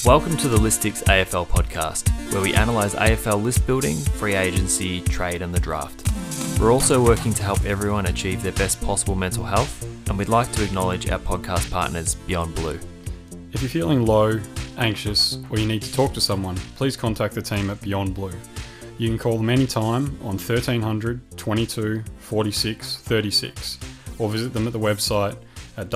Welcome to the Listix AFL podcast, where we analyse AFL list building, free agency, trade and the draft. We're also working to help everyone achieve their best possible mental health, and we'd like to acknowledge our podcast partners, Beyond Blue. If you're feeling low, anxious, or you need to talk to someone, please contact the team at Beyond Blue. You can call them anytime on 1300 22 46 36 or visit them at the website at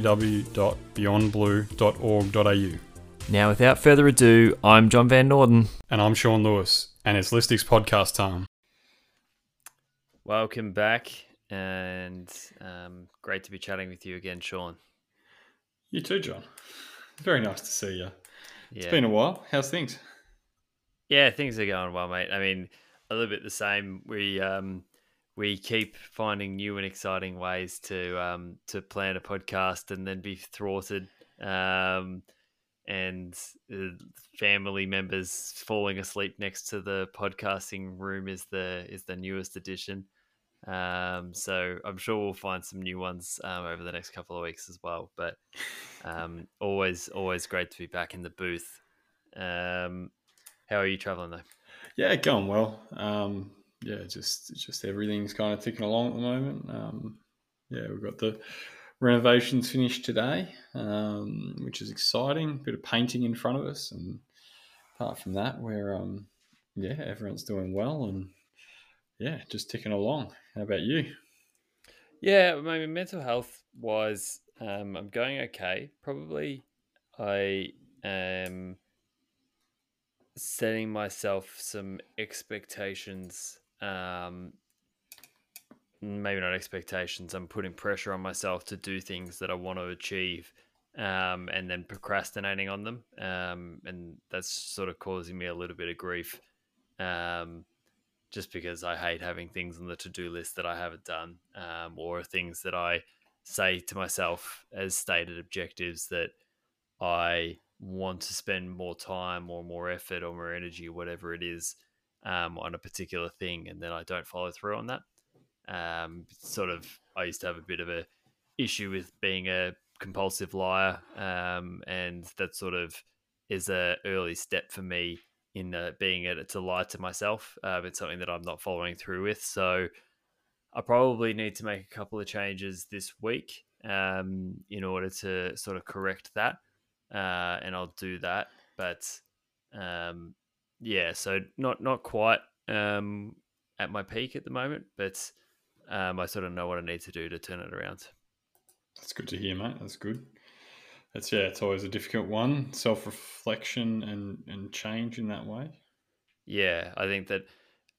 www.beyondblue.org.au. Now, without further ado, I'm John Van Norden. And I'm Sean Lewis, and it's Listix podcast time. Welcome back, and great to be chatting with you again, Sean. You too, John. Very nice to see you. Yeah. It's been a while. How's things? Yeah, things are going well, mate. I mean, a little bit the same. We keep finding new and exciting ways to plan a podcast and then be thwarted. And family members falling asleep next to the podcasting room is the newest addition. So I'm sure we'll find some new ones over the next couple of weeks as well. But always great to be back in the booth. How are you traveling though? Yeah, going well. Just everything's kind of ticking along at the moment. We've got the renovations finished today, which is exciting. Bit of painting in front of us, and apart from that, we're everyone's doing well, and just ticking along. How about you? Yeah, I mean, mental health wise, I'm going okay. Probably, I am setting myself some expectations. Maybe not expectations. I'm putting pressure on myself to do things that I want to achieve, and then procrastinating on them. And that's sort of causing me a little bit of grief, just because I hate having things on the to-do list that I haven't done, or things that I say to myself as stated objectives that I want to spend more time or more effort or more energy, whatever it is, on a particular thing, and then I don't follow through on that. I used to have a bit of a issue with being a compulsive liar, and that sort of is a early step for me in being able to lie to myself. It's something that I'm not following through with, so I probably need to make a couple of changes this week in order to sort of correct that, and I'll do that. But so not quite at my peak at the moment, but I sort of know what I need to do to turn it around. That's good to hear, mate. That's good. It's always a difficult one, self-reflection and change in that way. Yeah, I think that,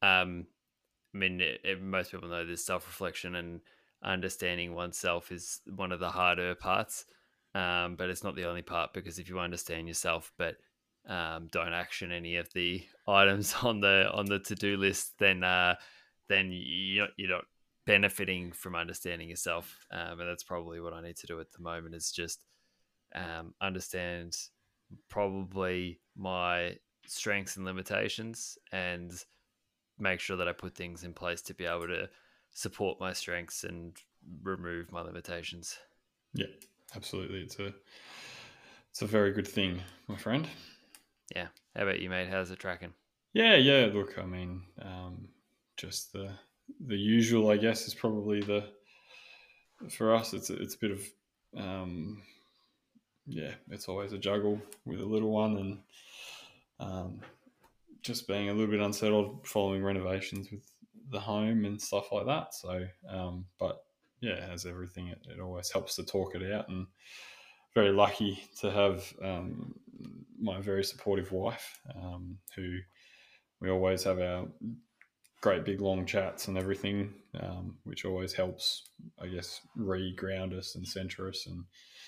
most people know this self-reflection and understanding oneself is one of the harder parts, but it's not the only part, because if you understand yourself but don't action any of the items on the to-do list, then you're not benefiting from understanding yourself, and that's probably what I need to do at the moment, is just understand probably my strengths and limitations, and make sure that I put things in place to be able to support my strengths and remove my limitations. Yeah, absolutely. It's a very good thing, my friend. Yeah. How about you, mate? How's it tracking? Yeah. Look, I mean, just the usual, I guess, is probably for us. It's a bit of it's always a juggle with a little one, and just being a little bit unsettled following renovations with the home and stuff like that. So, as everything, it always helps to talk it out, and very lucky to have my very supportive wife, who we always have our great big long chats and everything, which always helps, I guess, re-ground us and center us, and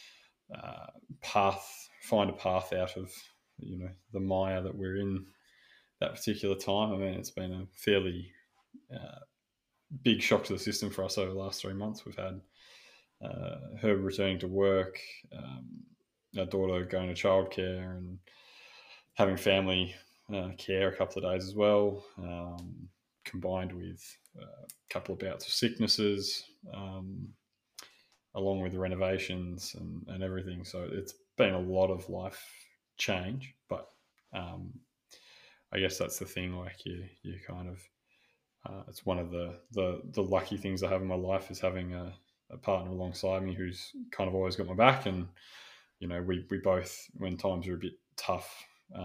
find a path out of the mire that we're in that particular time. I mean, it's been a fairly big shock to the system for us over the last 3 months. We've had her returning to work, our daughter going to childcare, and having family care a couple of days as well, combined with a couple of bouts of sicknesses, along with the renovations and everything. So it's been a lot of life change. But I guess that's the thing. Like you kind of it's one of the lucky things I have in my life is having a partner alongside me who's kind of always got my back. And we both, when times are a bit tough,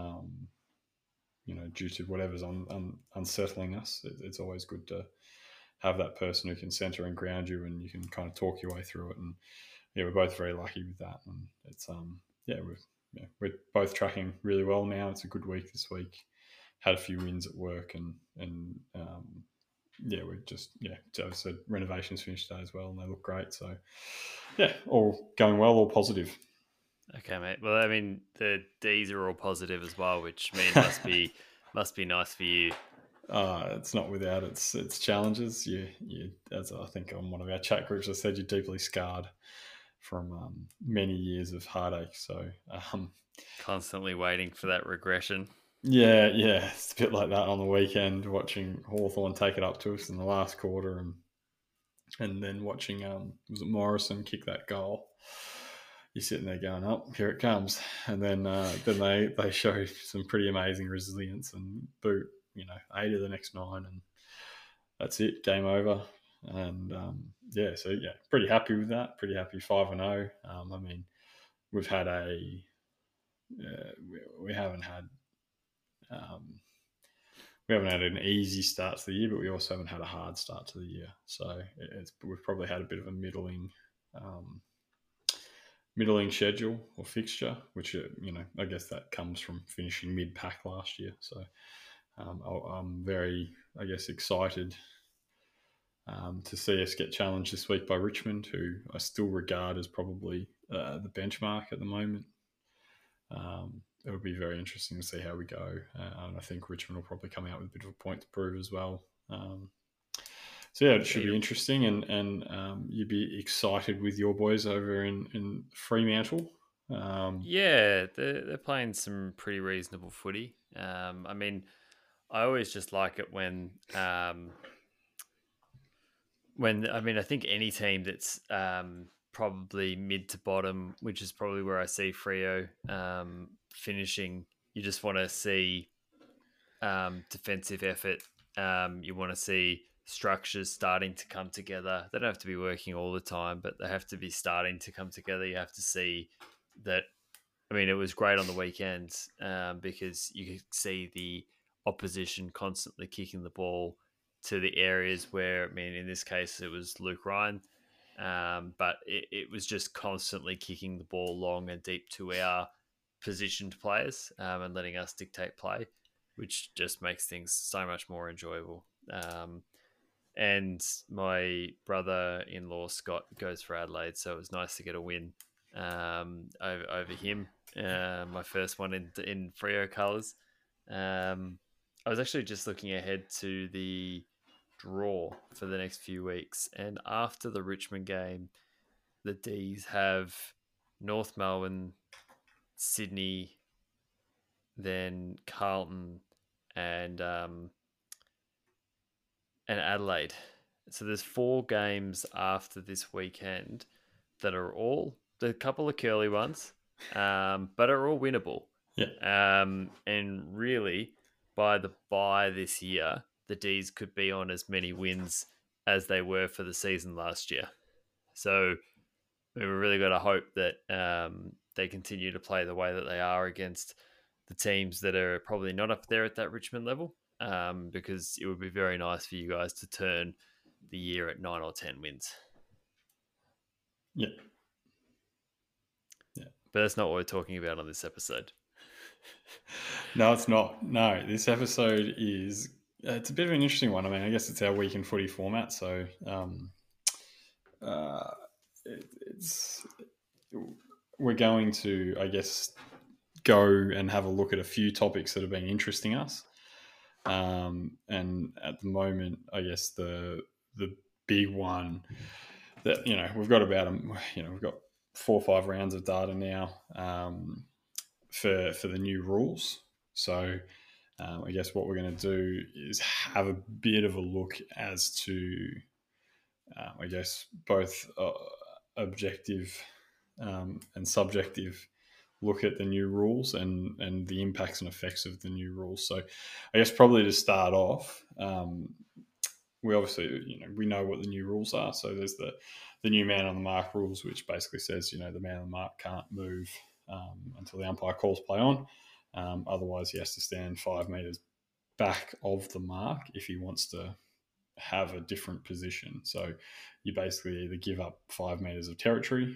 due to whatever's unsettling us, it's always good to have that person who can center and ground you, and you can kind of talk your way through it. And yeah, we're both very lucky with that. And it's we're both tracking really well now. It's a good week this week. Had a few wins at work, and we're just so I said renovations finished today as well, and they look great. So yeah, all going well, all positive. Okay, mate. Well, I mean, the D's are all positive as well, which means must be nice for you. It's not without its challenges. You, as I think on one of our chat groups, I said you're deeply scarred from many years of heartache. So Constantly waiting for that regression. yeah, it's a bit like that on the weekend, watching Hawthorn take it up to us in the last quarter, and then watching was it Morrison kick that goal. You're sitting there going, "Oh, here it comes," and then they show some pretty amazing resilience and boot 8 of the next 9, and that's it, game over. And pretty happy with that. Pretty happy 5-0. I mean, we've had we haven't had an easy start to the year, but we also haven't had a hard start to the year. So we've probably had a bit of a middling schedule or fixture, which I guess that comes from finishing mid-pack last year. So I'm very, I guess, excited to see us get challenged this week by Richmond, who I still regard as probably the benchmark at the moment. It would be very interesting to see how we go. And I think Richmond will probably come out with a bit of a point to prove as well. It should be interesting, and you'd be excited with your boys over in Fremantle. They're playing some pretty reasonable footy. I mean, I always just like it when I think any team that's probably mid to bottom, which is probably where I see Freo finishing, you just want to see defensive effort. You want to see structures starting to come together. They don't have to be working all the time, but they have to be starting to come together. You have to see that. I mean, it was great on the weekends because you could see the opposition constantly kicking the ball to the areas where, I mean, in this case, it was Luke Ryan, but it was just constantly kicking the ball long and deep to our positioned players and letting us dictate play, which just makes things so much more enjoyable. And my brother-in-law, Scott, goes for Adelaide, so it was nice to get a win over him. My first one in Freo colours. I was actually just looking ahead to the draw for the next few weeks, and after the Richmond game, the D's have North Melbourne, Sydney, then Carlton, and Adelaide. So there's 4 games after this weekend that are all a couple of curly ones, but are all winnable. Yeah. And really, by the bye this year, the D's could be on as many wins as they were for the season last year. So we've really got to hope that they continue to play the way that they are against the teams that are probably not up there at that Richmond level, because it would be very nice for you guys to turn the year at 9 or 10 wins. Yeah. But that's not what we're talking about on this episode. No, it's not. No, this episode is it's a bit of an interesting one. I mean, I guess it's our week in footy format, so we're going to, I guess, go and have a look at a few topics that have been interesting us. And at the moment, I guess the big one that we've got we've got 4 or 5 rounds of data now for the new rules. So I guess what we're going to do is have a bit of a look as to I guess both objective and subjective look at the new rules and the impacts and effects of the new rules. So I guess probably to start off, we obviously, we know what the new rules are. So there's the new man on the mark rules, which basically says, the man on the mark can't move until the umpire calls play on. Otherwise, he has to stand 5 metres back of the mark if he wants to have a different position. So you basically either give up 5 metres of territory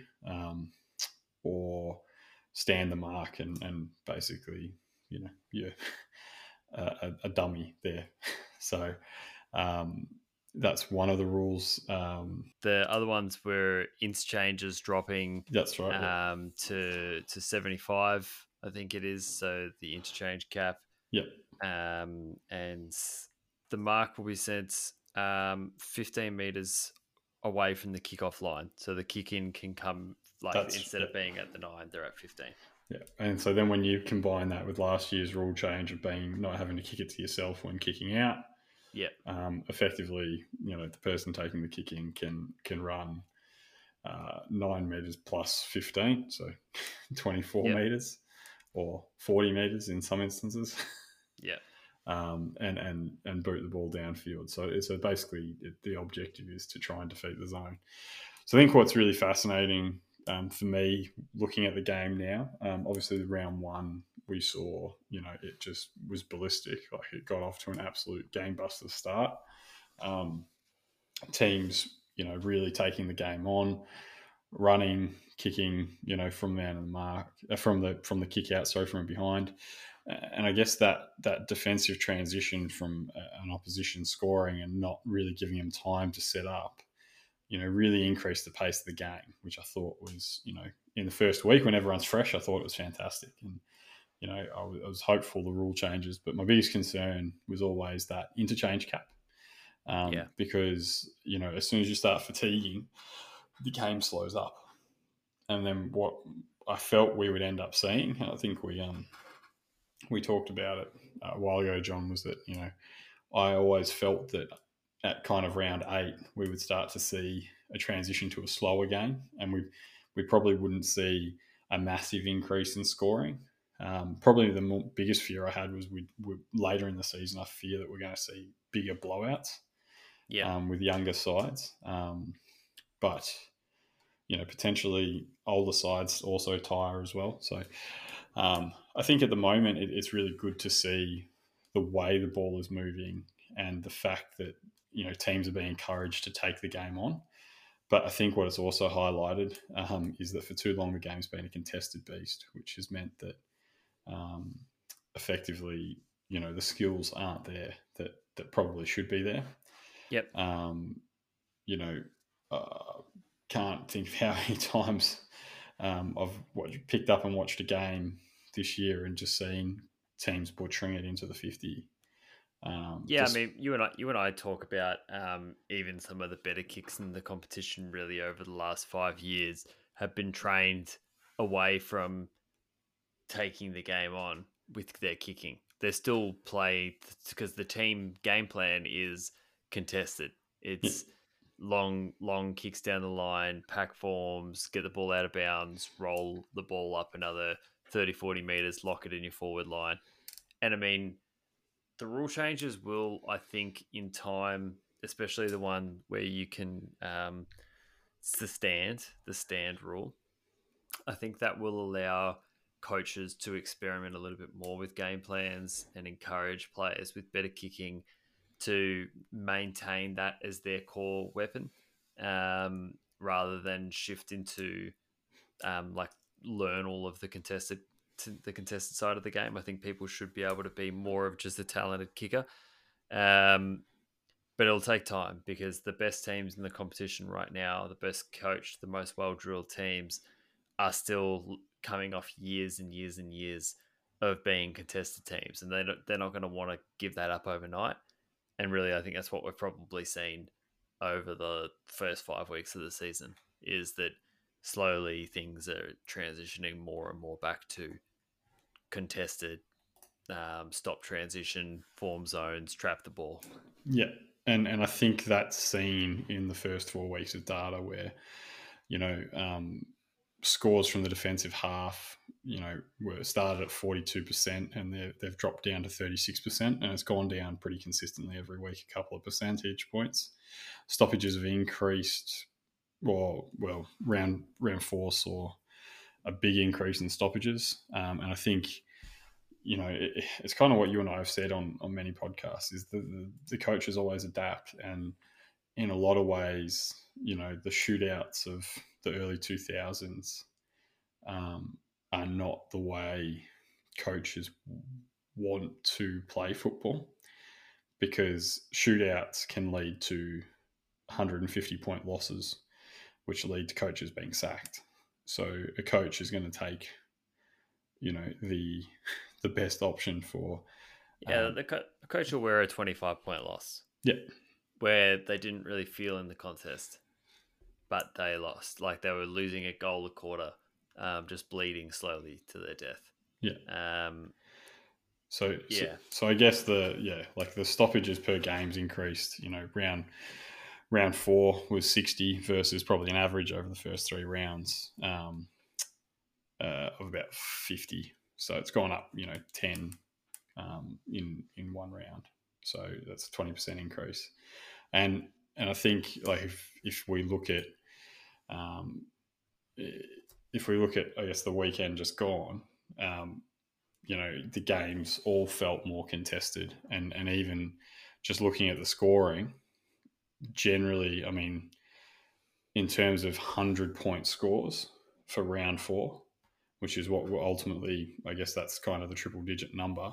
or stand the mark and basically, you're a dummy there. So that's one of the rules. The other ones were interchanges dropping. That's right. Yeah. To 75, I think it is. So the interchange cap. Yep. And the mark will be sent 15 meters away from the kickoff line, so the kick in can come instead of being at the 9, they're at 15. Yeah, and so then when you combine that with last year's rule change of not having to kick it to yourself when kicking out, yeah, effectively, the person taking the kick in can run 9 meters plus 15, so 24 meters or 40 meters in some instances. Yeah. And boot the ball downfield. So basically, the objective is to try and defeat the zone. So I think what's really fascinating for me, looking at the game now, obviously the round one we saw, it just was ballistic. Like it got off to an absolute gangbuster start. Teams, really taking the game on, running, kicking, from man and the mark, from the kick out, from behind. And I guess that defensive transition from an opposition scoring and not really giving them time to set up, really increased the pace of the game, which I thought was, in the first week when everyone's fresh, I thought it was fantastic. And, I was hopeful the rule changes, but my biggest concern was always that interchange cap. Because, as soon as you start fatiguing, the game slows up. And then what I felt we would end up seeing, and I think we talked about it a while ago, John, was that, I always felt that at kind of round 8, we would start to see a transition to a slower game, and we probably wouldn't see a massive increase in scoring. Probably the biggest fear I had was we later in the season, I fear that we're going to see bigger blowouts with younger sides. But, potentially older sides also tire as well. So I think at the moment it's really good to see the way the ball is moving and the fact that, teams are being encouraged to take the game on. But I think what it's also highlighted is that for too long the game's been a contested beast, which has meant that effectively, the skills aren't there that probably should be there. Yep. Can't think of how many times I've picked up and watched a game this year and just seen teams butchering it into the 50. I mean, you and I talk about even some of the better kicks in the competition really over the last 5 years have been trained away from taking the game on with their kicking. They're still play because the team game plan is contested. It's long kicks down the line, pack forms, get the ball out of bounds, roll the ball up another 30, 40 meters, lock it in your forward line. And I mean, the rule changes will, I think, in time, especially the one where you can the stand rule, I think that will allow coaches to experiment a little bit more with game plans and encourage players with better kicking to maintain that as their core weapon, rather than shift into learn all of the contested side of the game. I think people should be able to be more of just a talented kicker, but it'll take time because the best teams in the competition right now, the best coached, the most well-drilled teams are still coming off years and years and years of being contested teams, and they're not going to want to give that up overnight. And really, I think that's what we've probably seen over the first 5 weeks of the season, is that slowly things are transitioning more and more back to contested, stop transition, form zones, trap the ball. Yeah. And I think that's seen in the first 4 weeks of data where, scores from the defensive half, were started at 42% and they've dropped down to 36%, and it's gone down pretty consistently every week, a couple of percentage points. Stoppages have increased, round four saw a big increase in stoppages, and I think it's kind of what you and I have said on many podcasts is the coaches always adapt, and in a lot of ways, the shootouts of the early 2000s are not the way coaches want to play football, because shootouts can lead to 150-point losses, which lead to coaches being sacked. So a coach is going to take, the best option for. The coach will wear a 25-point loss. Yeah. Where they didn't really feel in the contest, but they lost. Like they were losing a goal a quarter, just bleeding slowly to their death. Yeah. So I guess the stoppages per game's increased. Round 4 was 60 versus probably an average over the first 3 rounds of about 50. So it's gone up, 10 in one round. So that's a 20% increase. And I think if we look at I guess the weekend just gone, the games all felt more contested, and even just looking at the scoring, generally, I mean, in terms of 100-point scores for round 4, which is what ultimately, I guess that's kind of the triple-digit number.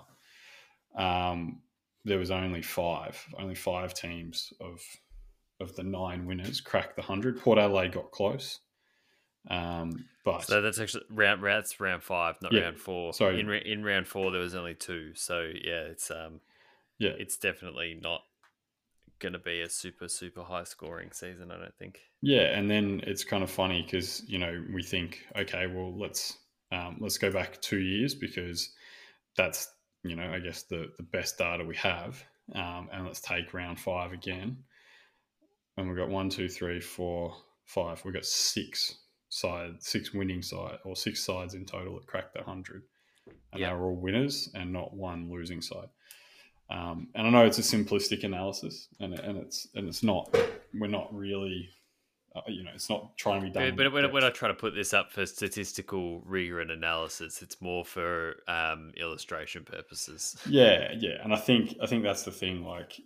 There was only five teams of the 9 winners cracked the 100. Port Adelaide got close. But so that's actually round 5, not round 4. Sorry. In round 4 there was only 2. So it's definitely not going to be a super high scoring season, I don't think. Yeah, and then it's kind of funny because we think, okay, well let's go back 2 years because that's I guess the best data we have, and let's take round 5 again, and we've got 1, 2, 3, 4, 5. We've got 6 winning side, or 6 sides in total that cracked the 100, and they were all winners and not one losing side. And I know it's a simplistic analysis, and it's not. We're not really, it's not trying to be done. But when I try to put this up for statistical rigor and analysis, it's more for illustration purposes. Yeah, and I think that's the thing.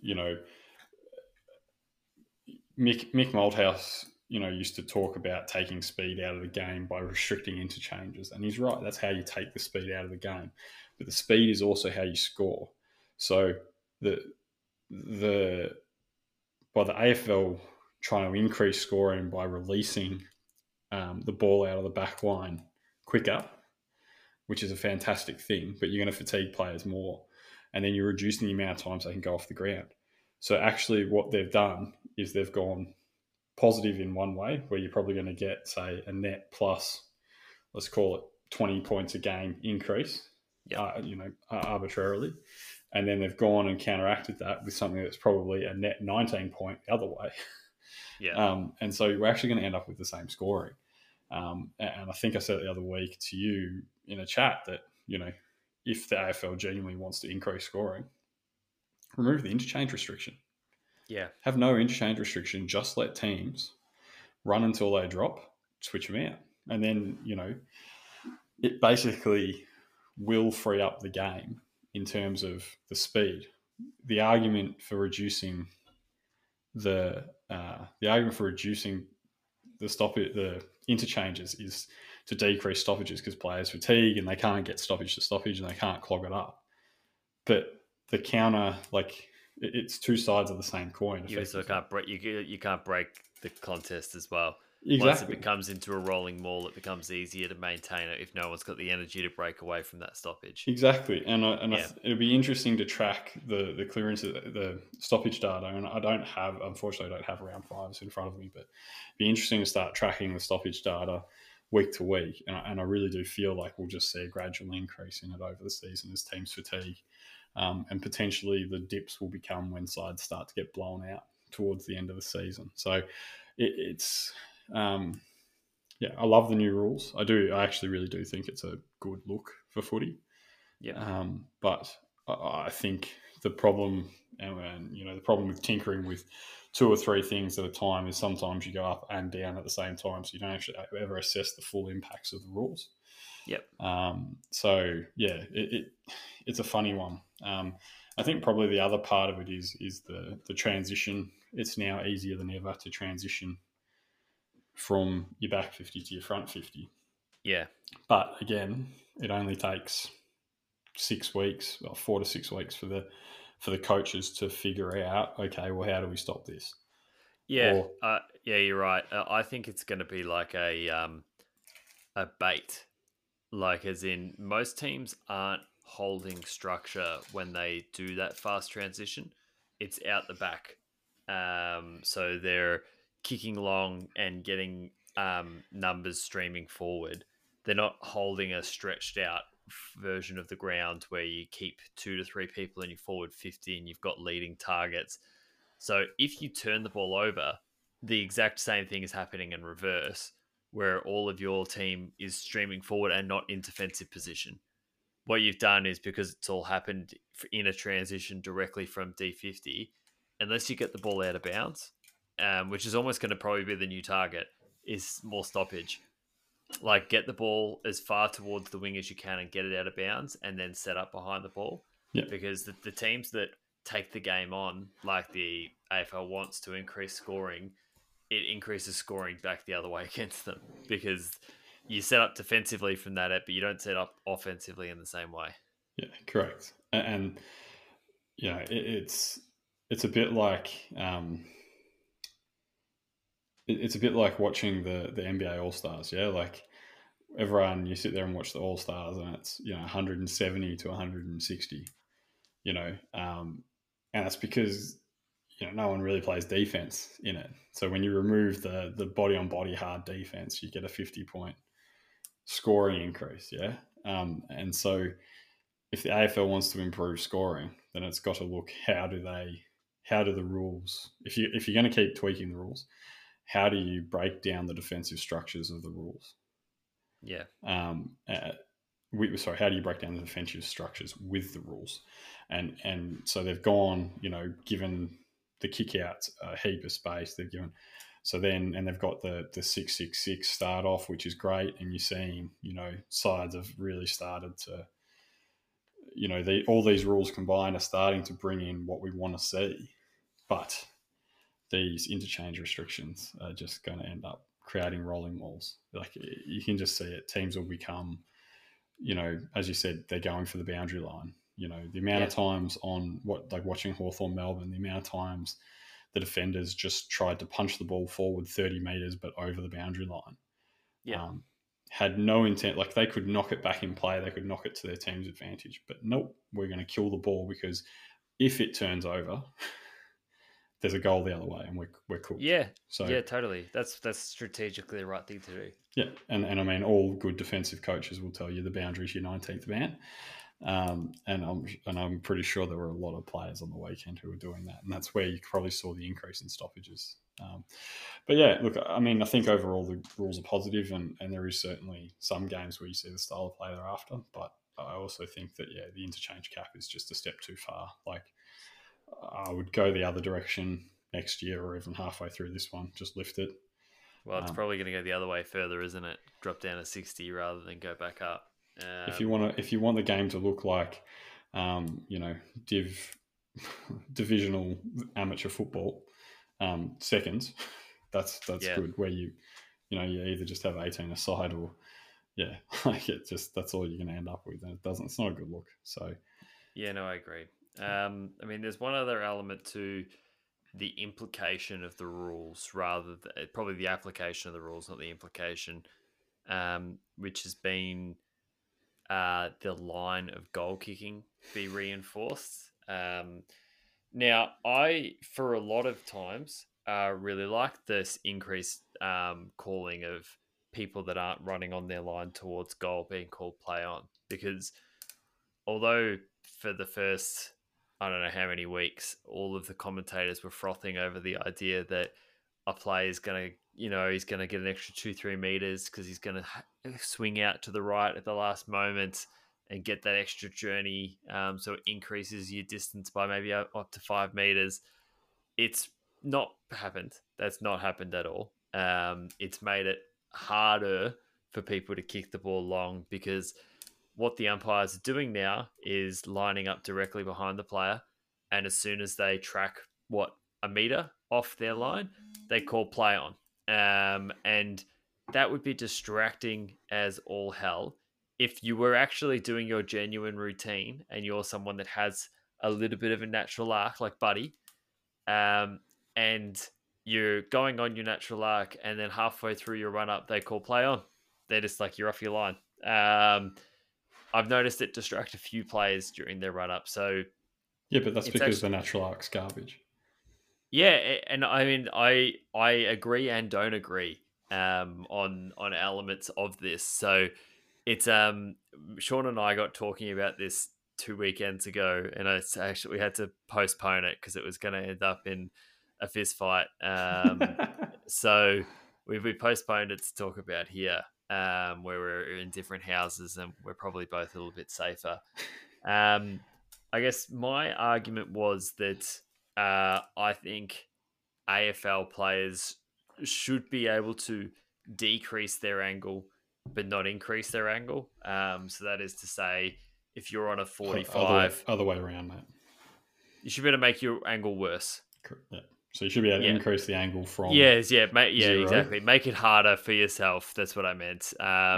Mick Malthouse, used to talk about taking speed out of the game by restricting interchanges, and he's right. That's how you take the speed out of the game, but the speed is also how you score. So by the AFL trying to increase scoring by releasing the ball out of the back line quicker, which is a fantastic thing, but you're going to fatigue players more, and then you're reducing the amount of times they can go off the ground. So actually what they've done is they've gone positive in one way, where you're probably going to get, say, a net plus, let's call it 20 points a game increase, arbitrarily. And then they've gone and counteracted that with something that's probably a net 19 point the other way. Yeah. And so we're actually going to end up with the same scoring. And I think I said it the other week to you in a chat that, if the AFL genuinely wants to increase scoring, remove the interchange restriction. Yeah. Have no interchange restriction. Just let teams run until they drop, switch them out. And then, it basically will free up the game in terms of the speed. The argument for reducing the interchanges is to decrease stoppages, because players fatigue and they can't get stoppage to stoppage and they can't clog it up. But the counter, it's 2 sides of the same coin. You also can't break. You can't break the contest as well. Exactly. Once it becomes into a rolling maul, it becomes easier to maintain it if no one's got the energy to break away from that stoppage. Exactly, it'll be interesting to track the clearance of the stoppage data. And unfortunately, I don't have round 5s in front of me, but it'd be interesting to start tracking the stoppage data week to week. And I really do feel like we'll just see a gradual increase in it over the season as teams fatigue. And potentially the dips will become when sides start to get blown out towards the end of the season. So it's yeah, I love the new rules. I do. I actually really do think it's a good look for footy. Yep. But I think the problem, and the problem with tinkering with two or three things at a time is sometimes you go up and down at the same time, so you don't actually ever assess the full impacts of the rules. Yep. So yeah, it's a funny one. I think probably the other part of it is the transition. It's now easier than ever to transition from your back 50 to your front 50. Yeah. But again, it only takes 6 weeks, or 4 to 6 weeks for the coaches to figure out, okay, well, how do we stop this? Yeah. Or Yeah, you're right. I think it's going to be like a bait. Like, as in, most teams aren't holding structure when they do that fast transition. It's out the back. So they're kicking along and getting numbers streaming forward. They're not holding a stretched out version of the ground where you keep 2 to 3 people in your forward 50 and you've got leading targets. So if you turn the ball over, the exact same thing is happening in reverse, where all of your team is streaming forward and not in defensive position. What you've done is, because it's all happened in a transition directly from D50, unless you get the ball out of bounds, which is almost going to probably be the new target, is more stoppage. Like, get the ball as far towards the wing as you can and get it out of bounds, and then set up behind the ball. yeah, Because the teams that take the game on, like the AFL wants to increase scoring, it increases scoring back the other way against them, because you set up defensively from that, but you don't set up offensively in the same way. yeah, correct. And it's a bit like it's a bit like watching the NBA All Stars. Yeah, like everyone, you sit there and watch the All Stars, and it's 170 to 160. And that's because no one really plays defense in it. So when you remove the body on body hard defense, you get a 50-point scoring increase. Yeah, and so if the AFL wants to improve scoring, then it's got to look, how do the rules, if you're going to keep tweaking the rules, how do you break down the defensive structures of the rules? Yeah. Um, uh, how do you break down the defensive structures with the rules? And so they've gone, given the kickouts a heap of space. They've given and they've got the 6-6-6 start off, which is great, and you're seeing sides have really started to all these rules combined are starting to bring in what we want to see, but these interchange restrictions are just going to end up creating rolling walls. Like, you can just see it. Teams will become, as you said, they're going for the boundary line. The amount Yeah. of times watching Hawthorn Melbourne, the amount of times the defenders just tried to punch the ball forward 30 metres but over the boundary line. Yeah. Had no intent. Like, they could knock it back in play, they could knock it to their team's advantage, but nope, we're going to kill the ball, because if it turns over, there's a goal the other way, and we're cooked. Yeah. So Yeah, totally. That's strategically the right thing to do. yeah, and I mean, all good defensive coaches will tell you the boundary is your 19th man. And I'm pretty sure there were a lot of players on the weekend who were doing that, and that's where you probably saw the increase in stoppages. But yeah, look, I mean, I think overall the rules are positive, and there is certainly some games where you see the style of play they're after. But I also think that the interchange cap is just a step too far. Like, I would go the other direction next year, or even halfway through this one, just lift it. Well, it's probably going to go the other way further, isn't it? Drop down to 60 rather than go back up. If you want the game to look like, divisional amateur football, seconds, that's good. Where you either just have 18 aside, or like, that's all you're going to end up with, and it's not a good look. So Yeah, no, I agree. I mean, there's one other element to the implication of the rules, rather than probably the application of the rules, not the implication, which has been the line of goal kicking be reinforced. Now, I, for a lot of times, really like this increased calling of people that aren't running on their line towards goal being called play on, because although for the first, I don't know how many weeks, all of the commentators were frothing over the idea that a player is going to, he's going to get an extra 2-3 meters because he's going to swing out to the right at the last moment and get that extra journey. So it increases your distance by maybe up to 5 meters. It's not happened. That's not happened at all. It's made it harder for people to kick the ball long because what the umpires are doing now is lining up directly behind the player. And as soon as they track a meter off their line, they call play on. And that would be distracting as all hell. If you were actually doing your genuine routine and you're someone that has a little bit of a natural arc like Buddy, and you're going on your natural arc and then halfway through your run up, they call play on. They're just like, you're off your line. I've noticed it distract a few players during their run up. So yeah, but that's because the natural arc's garbage. Yeah, and I mean, I agree and don't agree on elements of this. So it's Sean and I got talking about this 2 weekends ago, and it's actually we had to postpone it because it was going to end up in a fist fight. So we postponed it to talk about here, where we're in different houses and we're probably both a little bit safer. I guess my argument was that I think AFL players should be able to decrease their angle, but not increase their angle. So that is to say, if you're on a 45... Other way around, mate. You should be able to make your angle worse. Yeah. So you should be able to increase the angle from zero. Exactly. Make it harder for yourself. That's what I meant.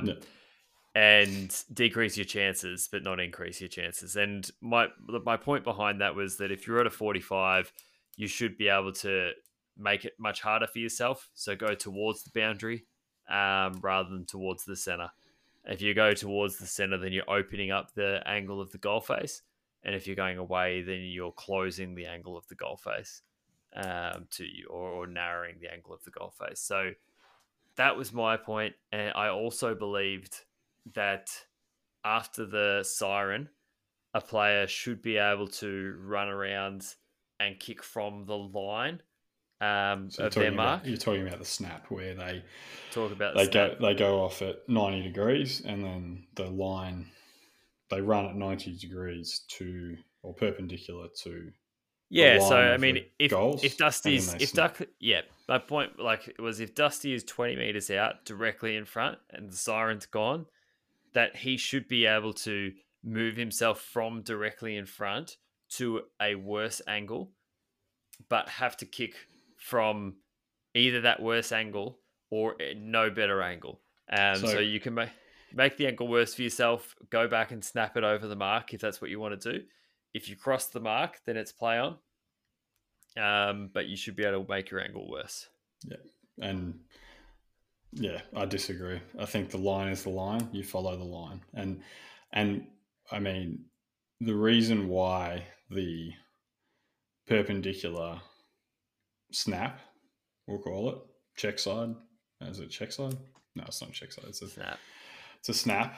And decrease your chances, but not increase your chances. And my point behind that was that if you're at a 45, you should be able to make it much harder for yourself. So go towards the boundary rather than towards the center. If you go towards the center, then you're opening up the angle of the goal face. And if you're going away, then you're closing the angle of the goal face to you, or narrowing the angle of the goal face. So that was my point. And I also believed that after the siren, a player should be able to run around and kick from the line of their mark. You're talking about the snap where they talk about they go off at 90 degrees and then the line they run at 90 degrees to or perpendicular to. Yeah, so I mean, if my point was if Dusty is 20 meters out directly in front and the siren's gone, that he should be able to move himself from directly in front to a worse angle, but have to kick from either that worse angle or no better angle. So you can make the angle worse for yourself, go back and snap it over the mark if that's what you want to do. If you cross the mark, then it's play on. But you should be able to make your angle worse. Yeah. And yeah, I disagree. I think the line is the line. You follow the line. And I mean, the reason why the perpendicular snap, we'll call it, check side. Is it check side? No, it's not check side. It's a snap. It's a snap.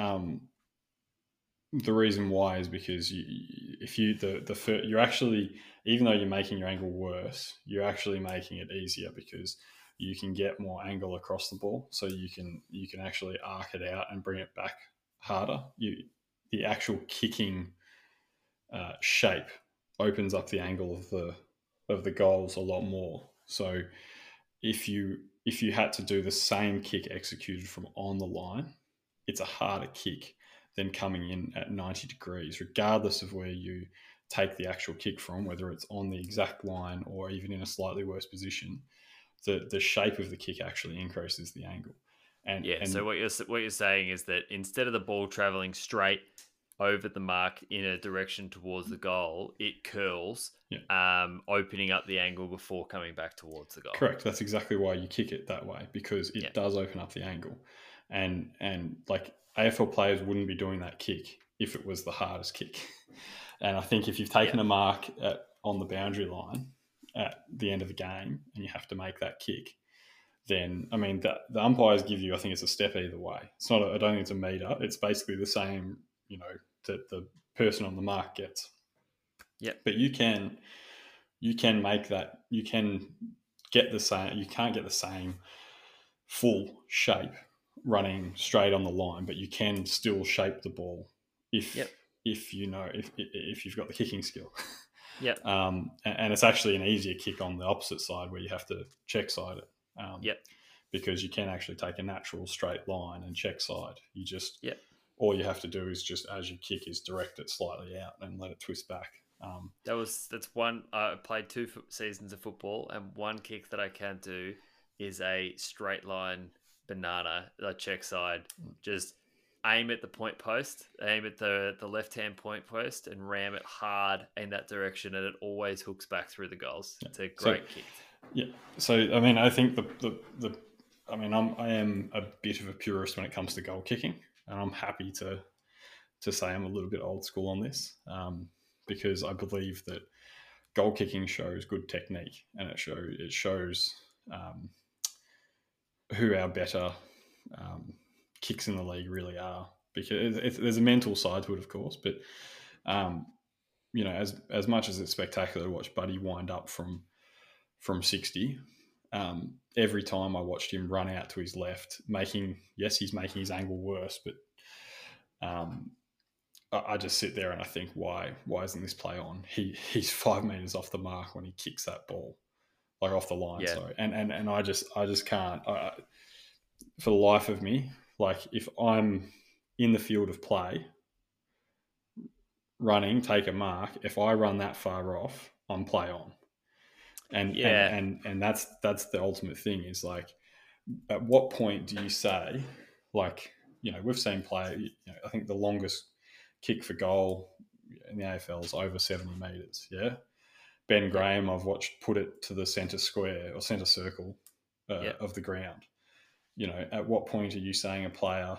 The reason why is because you're actually, even though you're making your angle worse, you're actually making it easier because you can get more angle across the ball, so you can actually arc it out and bring it back harder. The actual kicking shape opens up the angle of the goals a lot more. So if you had to do the same kick executed from on the line, it's a harder kick than coming in at 90 degrees, regardless of where you take the actual kick from, whether it's on the exact line or even in a slightly worse position. The shape of the kick actually increases the angle. So what you're saying is that instead of the ball traveling straight over the mark in a direction towards the goal, it curls, opening up the angle before coming back towards the goal. Correct. That's exactly why you kick it that way, because it does open up the angle. And like AFL players wouldn't be doing that kick if it was the hardest kick. And I think if you've taken a mark on the boundary line at the end of the game and you have to make that kick, then, I mean, the umpires give you, I think it's a step either way. It's not, I don't think it's a meter. It's basically the same, that the person on the mark gets. Yeah. But you can make that, you can get the same. You can't get the same full shape running straight on the line, but you can still shape the ball Yep. if you know if you've got the kicking skill. Yep. And it's actually an easier kick on the opposite side where you have to check side it. Yep. Because you can actually take a natural straight line and check side. You just Yep. all you have to do is just as you kick is direct it slightly out and let it twist back. That's one. I played two seasons of football, and one kick that I can do is a straight line banana, a check side. Just aim at the point post, aim at the left hand point post, and ram it hard in that direction, and it always hooks back through the goals. Yeah. It's a great kick. Yeah. So I mean, I think I mean, I am a bit of a purist when it comes to goal kicking, and I'm happy to say I'm a little bit old school on this, because I believe that goal kicking shows good technique, and it shows who our better kicks in the league really are. Because there's a mental side to it, of course, but you know, as much as it's spectacular to watch Buddy wind up from 60. Every time I watched him run out to his left, he's making his angle worse, but I just sit there and I think, why isn't this play on? He's 5 meters off the mark when he kicks that ball, like off the line. Yeah. Sorry, and I just can't. For the life of me, like if I'm in the field of play, running, take a mark. If I run that far off, I'm play on. And that's the ultimate thing is like, at what point do you say, like, you know, we've seen play, you know, I think the longest kick for goal in the AFL is over 70 metres, yeah? Ben Graham, I've watched put it to the centre square or centre circle of the ground. You know, at what point are you saying a player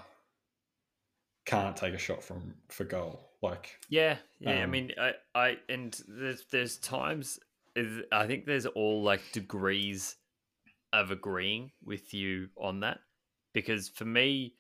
can't take a shot for goal? Like, I mean, I and there's times, I think there's all like degrees of agreeing with you on that, because for me,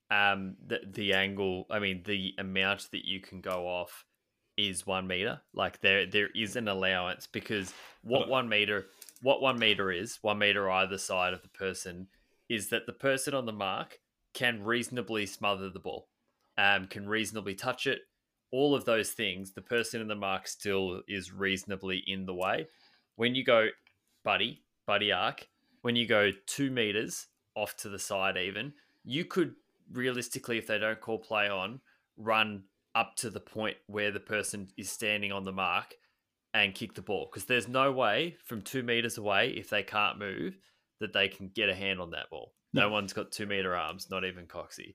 the angle, I mean, the amount that you can go off is 1 meter. Like there is an allowance, because what 1 meter is 1 meter either side of the person, is that the person on the mark can reasonably smother the ball, can reasonably touch it. All of those things, the person in the mark still is reasonably in the way. When you go buddy arc, when you go 2 meters off to the side, even, you could realistically, if they don't call play on, run up to the point where the person is standing on the mark and kick the ball. Because there's no way from 2 meters away, if they can't move, that they can get a hand on that ball. No one's got 2 meter arms, not even Coxie.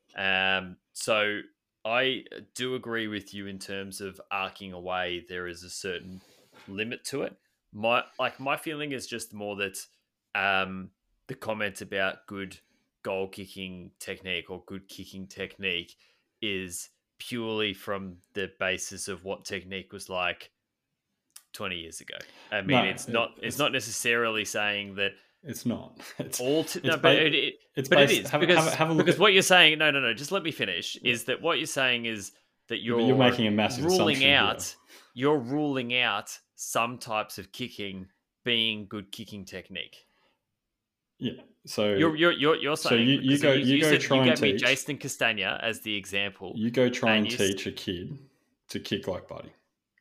So I do agree with you in terms of arcing away. There is a certain limit to it. My feeling is just more that the comment about good goal kicking technique or good kicking technique is purely from the basis of what technique was like 20 years ago. I mean, it's not necessarily saying that it's not. But it is because what you're saying. No. Just let me finish. Yeah. Is that what you're saying is that you're making a massive ruling out? Here. You're ruling out some types of kicking being good kicking technique. Yeah. So you're saying, so you gave me Jason Castagna as the example. You go try and teach a kid to kick like Buddy.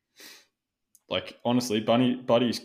Like, honestly, Buddy's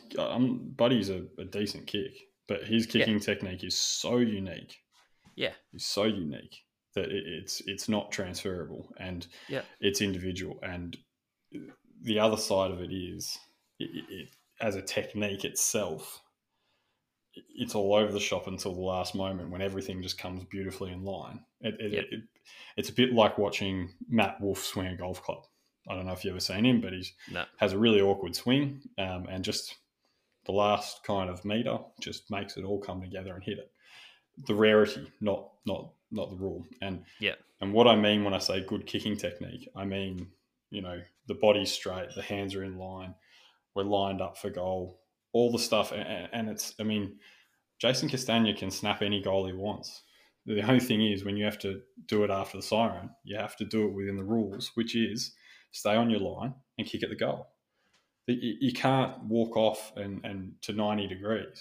a decent kick, but his kicking technique is so unique. Yeah, he's so unique that it's not transferable, and it's individual. And the other side of it is, it as a technique itself, it's all over the shop until the last moment when everything just comes beautifully in line. It's a bit like watching Matt Wolf swing a golf club. I don't know if you've ever seen him, but he has a really awkward swing, and just the last kind of meter just makes it all come together and hit it. The rarity, not the rule. And what I mean when I say good kicking technique, I mean, you know, the body's straight, the hands are in line, we're lined up for goal, all the stuff. And it's, I mean, Jason Castagna can snap any goal he wants. The only thing is, when you have to do it after the siren, you have to do it within the rules, which is stay on your line and kick at the goal. You can't walk off and to 90 degrees.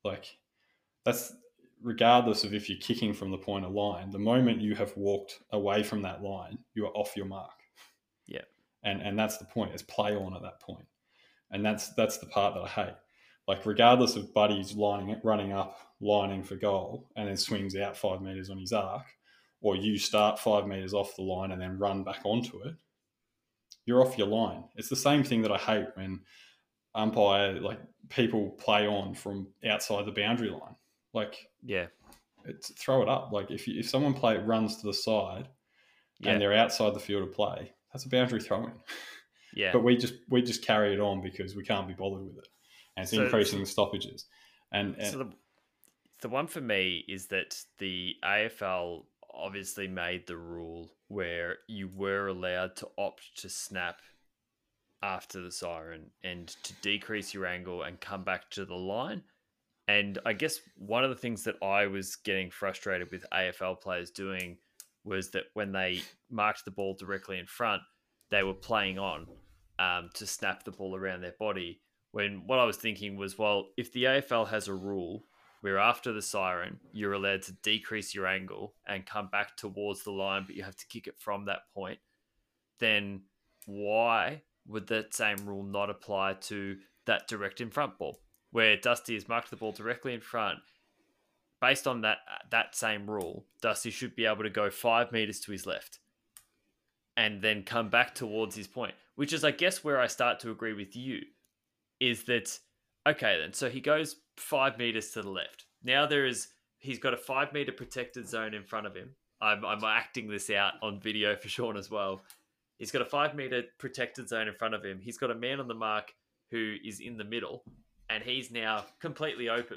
Like that's regardless of if you're kicking from the point of line. The moment you have walked away from that line, you are off your mark. Yeah. And that's the point. It's play on at that point. And that's the part that I hate. Like regardless of Buddy's running up, lining for goal, and then swings out 5 meters on his arc, or you start 5 meters off the line and then run back onto it, you're off your line. It's the same thing that I hate when umpire, like people play on from outside the boundary line. Like, Yeah. throw it up. Like if someone runs to the side and Yeah. they're outside the field of play, that's a boundary throw in. Yeah. But we just carry it on because we can't be bothered with it, and it's increasing the stoppages. And so the one for me is that the AFL obviously made the rule where you were allowed to opt to snap after the siren and to decrease your angle and come back to the line. And I guess one of the things that I was getting frustrated with AFL players doing was that when they marked the ball directly in front, they were playing on to snap the ball around their body. When what I was thinking was, well, if the AFL has a rule where after the siren, you're allowed to decrease your angle and come back towards the line, but you have to kick it from that point, then why would that same rule not apply to that direct in front ball? Where Dusty has marked the ball directly in front, based on that same rule, Dusty should be able to go 5 meters to his left and then come back towards his point, which is, I guess, where I start to agree with you, is that, okay, then, so he goes 5 meters to the left. Now he's got a 5 meter protected zone in front of him. I'm acting this out on video for Sean as well. He's got a 5 meter protected zone in front of him. He's got a man on the mark who is in the middle, and he's now completely open.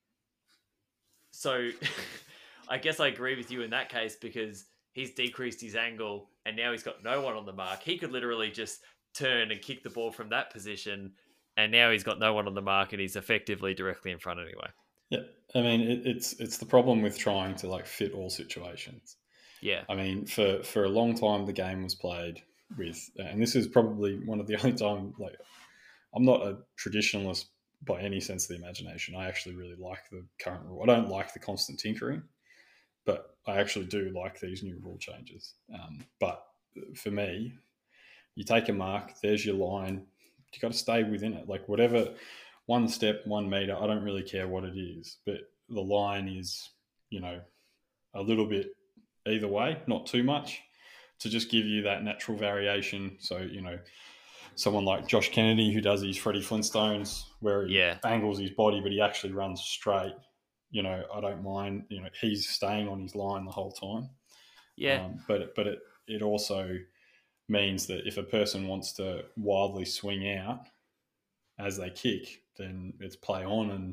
So I guess I agree with you in that case because he's decreased his angle and now he's got no one on the mark. He could literally just turn and kick the ball from that position, and now he's got no one on the mark and he's effectively directly in front anyway. Yeah, I mean it's the problem with trying to like fit all situations. Yeah, I mean for a long time the game was played with, and this is probably one of the only time, like, I'm not a traditionalist by any sense of the imagination. I actually really like the current rule. I don't like the constant tinkering, but I actually do like these new rule changes. But for me, you take a mark, there's your line, you got to stay within it. Like whatever, 1 step, 1 meter, I don't really care what it is, but the line is, a little bit either way, not too much, to just give you that natural variation. So, someone like Josh Kennedy who does his Freddie Flintstones where he angles his body, but he actually runs straight. I don't mind. He's staying on his line the whole time. Yeah. But it also means that if a person wants to wildly swing out as they kick, then it's play on, and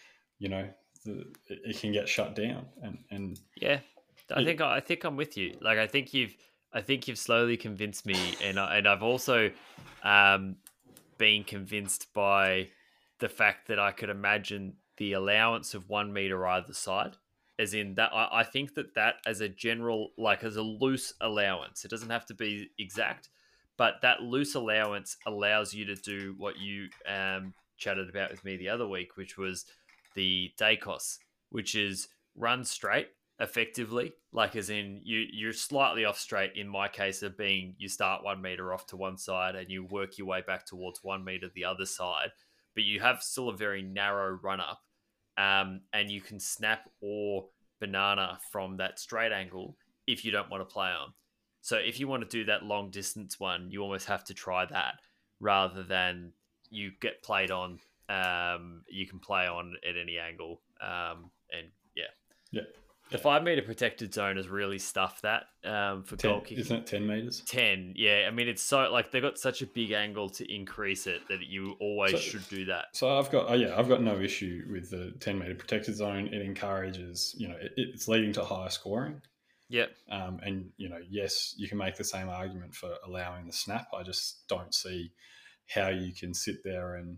it can get shut down. And yeah, I think I'm with you. Like I think you've slowly convinced me, and I've also been convinced by the fact that I could imagine the allowance of 1 meter either side, as in that I think that as a general, like as a loose allowance, it doesn't have to be exact, but that loose allowance allows you to do what you chatted about with me the other week, which was the Dacos, which is run straight effectively, like as in you're slightly off straight in my case of being you start 1 meter off to one side and you work your way back towards 1 meter the other side, but you have still a very narrow run up, and you can snap or banana from that straight angle if you don't want to play on. So if you want to do that long distance one, you almost have to try that rather than you get played on. You can play on at any angle, and yeah. The 5 meter protected zone has really stuffed that for 10, goal kicking. Isn't it 10 meters? 10, yeah. I mean, it's so like they've got such a big angle to increase it that you always should do that. So I've got no issue with the 10 meter protected zone. It encourages, it's leading to higher scoring. Yep. And yes, you can make the same argument for allowing the snap. I just don't see how you can sit there and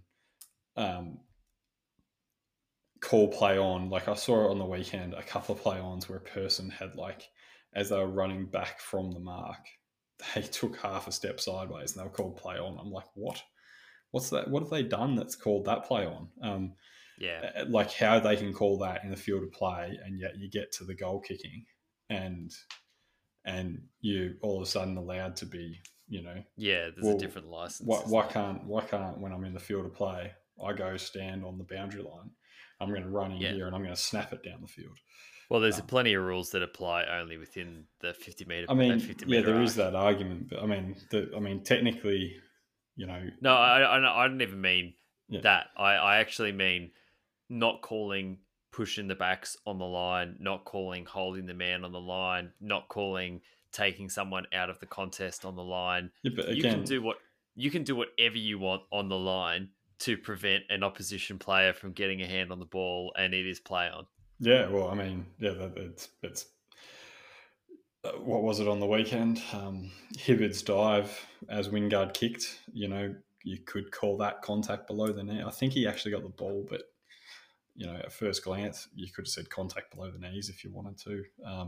call play on. Like I saw on the weekend a couple of play ons where a person had, like, as they were running back from the mark, they took half a step sideways and they were called play on. I'm like, what's that? What have they done that's called that play on? Yeah. Like how they can call that in the field of play, and yet you get to the goal kicking, and you all of a sudden allowed to be, Yeah, there's a well, different license, why isn't it? can't when I'm in the field of play, I go stand on the boundary line, I'm going to run in Yeah. here and I'm going to snap it down the field. Well, there's Um, plenty of rules that apply only within the 50 meter I mean, 50 yeah, meter there is arc. that argument, but I mean, technically, you know, No, I don't even mean yeah, that. I actually mean not calling pushing the backs on the line, not calling holding the man on the line, not calling taking someone out of the contest on the line. yeah, but You can again, do what you can do whatever you want on the line to prevent an opposition player from getting a hand on the ball, and it is play on. yeah, well, I mean, yeah, it's what was it on the weekend? Hibbard's dive as Wingard kicked. You could call that contact below the knee. I think he actually got the ball, but at first glance, you could have said contact below the knees if you wanted to.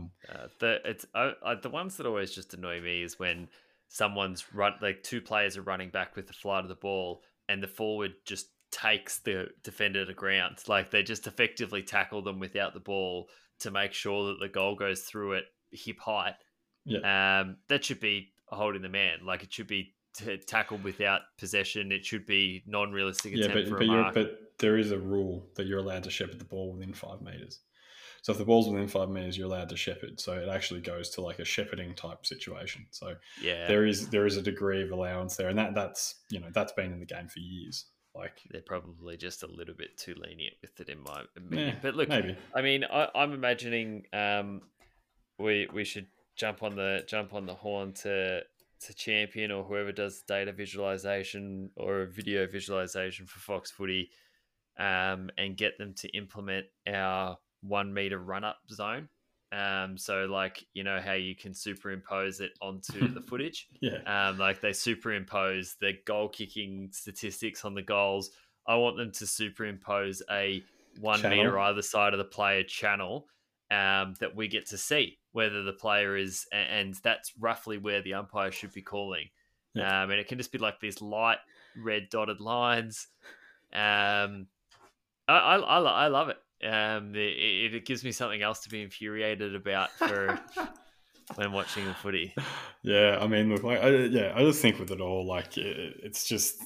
The ones that always just annoy me is when like two players are running back with the flight of the ball, and the forward just takes the defender to ground. Like they just effectively tackle them without the ball to make sure that the goal goes through it hip height. Yeah, That should be holding the man. Like it should be tackled without possession. It should be non-realistic yeah, attempt but for a mark. there is a rule that you're allowed to shepherd the ball within 5 meters. So if the ball's within 5 meters, you're allowed to shepherd. So it actually goes to like a shepherding type situation. So Yeah, there is a degree of allowance there, and that's been in the game for years. Like, they're probably just a little bit too lenient with it, in my yeah, opinion. But look, maybe. I mean, I'm imagining we should jump on the horn to Champion or whoever does data visualization or video visualization for Fox Footy, and get them to implement our 1 meter run up zone. So like how you can superimpose it onto the footage. Yeah, Like they superimpose the goal kicking statistics on the goals. I want them to superimpose a 1 meter channel. either side of the player channel, that we get to see whether the player is, and that's roughly where the umpire should be calling. Yeah, And it can just be like these light red dotted lines. Um, I love it. It gives me something else to be infuriated about for when watching the footy. yeah. I mean, look, like, I just think with it all, like, it's just.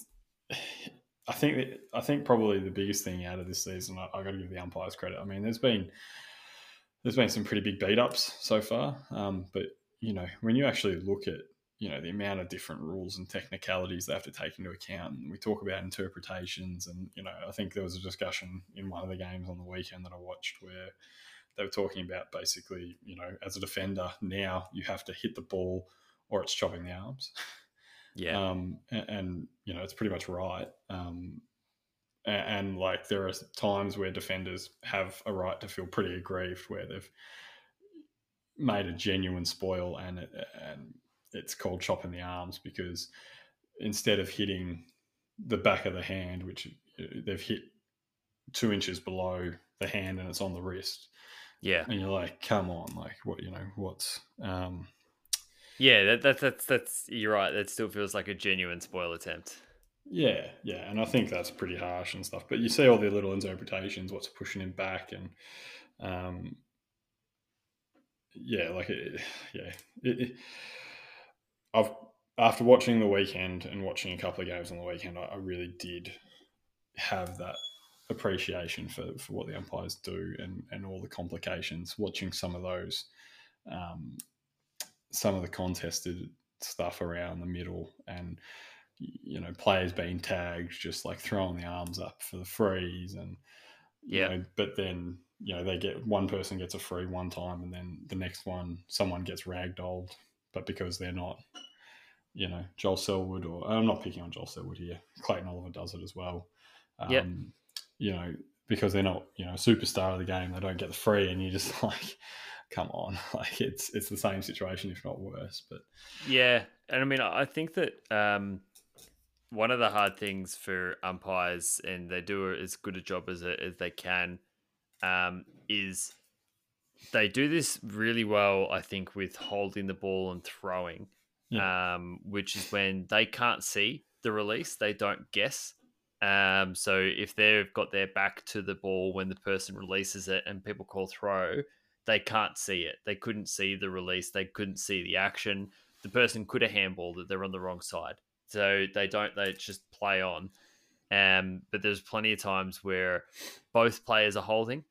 I think probably the biggest thing out of this season, I got to give the umpires credit. I mean, there's been some pretty big beat ups so far, but when you actually look at the amount of different rules and technicalities they have to take into account, and we talk about interpretations, and I think there was a discussion in one of the games on the weekend that I watched where they were talking about basically, as a defender now you have to hit the ball or it's chopping the arms. Yeah, And it's pretty much right. And like there are times where defenders have a right to feel pretty aggrieved where they've made a genuine spoil, and it's called chopping the arms because instead of hitting the back of the hand, which they've hit 2 inches below the hand and it's on the wrist, yeah, and you're like, come on, like what's yeah. That's you're right. That still feels like a genuine spoil attempt. yeah, and I think that's pretty harsh and stuff. But you see all the little interpretations, what's pushing him back, and um, yeah, like yeah, I've after watching the weekend and watching a couple of games on the weekend, I really did have that appreciation for what the umpires do, and all the complications. Watching um, some of the contested stuff around the middle, and players being tagged, just like throwing the arms up for the freeze, and Yeah, but then they get one person gets a free one time, and then the next one someone gets ragdolled, but because they're not Joel Selwood, or I'm not picking on Joel Selwood here, Clayton Oliver does it as well. yeah, Um, you know, because they're not a superstar of the game, they don't get the free, and you just like, come on, like it's the same situation if not worse. But yeah. And I mean, I think that one of the hard things for umpires, and they do as good a job as they can, is they do this really well, I think, with holding the ball and throwing, yeah, which is when they can't see the release, they don't guess. So if they've got their back to the ball when the person releases it and people call throw, they can't see it. They couldn't see the release. They couldn't see the action. The person could have handballed it. They're on the wrong side. So they don't, they just play on. But there's plenty of times where both players are holding,